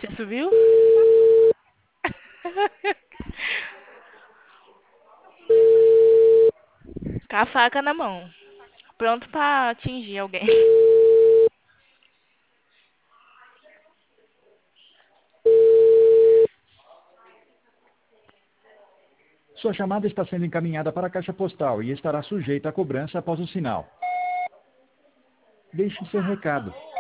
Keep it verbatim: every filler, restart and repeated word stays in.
Você subiu? Com a faca na mão. Pronto pra atingir alguém. Sua chamada está sendo encaminhada para a caixa postal e estará sujeita a cobrança após o sinal. Deixe seu recado.